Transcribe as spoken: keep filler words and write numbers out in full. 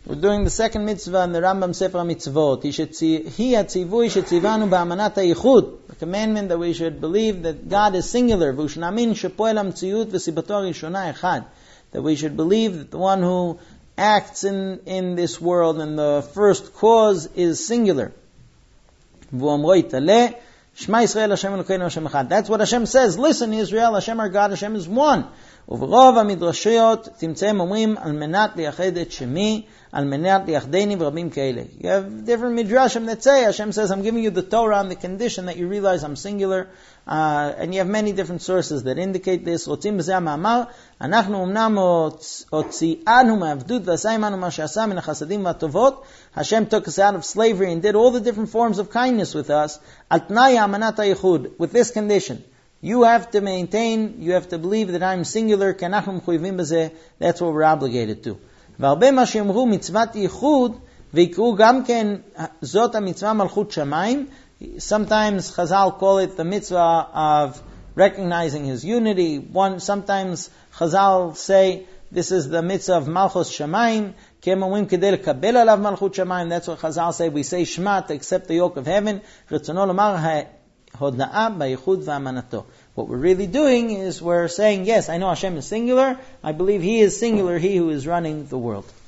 We're doing the second mitzvah in the Rambam Sefer HaMitzvot. Hi hatzivui shetzivanu ba'amanat hayichud. The commandment that we should believe that God is singular. V'ushnamin shepoel hamtziut v'sibato harishona echad. That we should believe that the one who acts in, in this world and the first cause is singular. V'omro yitaleh Shema Yisrael Hashem Elokeinu Hashem Echad. That's what Hashem says. Listen, Israel, Hashem our God, Hashem is one. וברוב המדרשיות תמצאם אומרים על מנת לייחד את שמי, על מנת לייחדני ורבים כאלה. You have different midrashim that say, Hashem says, I'm giving you the Torah on the condition that you realize I'm singular, uh, and you have many different sources that indicate this. רוצים בזה המאמר, אנחנו אמנם הוציאנו מעבדות ועשה עמנו מה שעשה מן החסדים והטובות. Hashem took us out of slavery and did all the different forms of kindness with us, על תנאי האמנת הייחוד, with this condition. You have to maintain, you have to believe that I'm singular, כי אנחנו מחויבים בזה, that's what we're obligated to. והרבה מה שאמרו מצוות ייחוד, ויקראו גם כן זאת המצווה מלכות שמיים. Sometimes Chazal call it the mitzvah of recognizing his unity. One, sometimes Chazal say this is the mitzvah of malchus shamayim. כי הם אומרים כדי לקבל עליו מלכות שמיים. That's what Chazal say. We say Shema to accept the yoke of heaven. רצונו לומר הודאה בייחוד ואמנתו. What we're really doing is we're saying, yes, I know Hashem is singular. I believe He is singular, He who is running the world.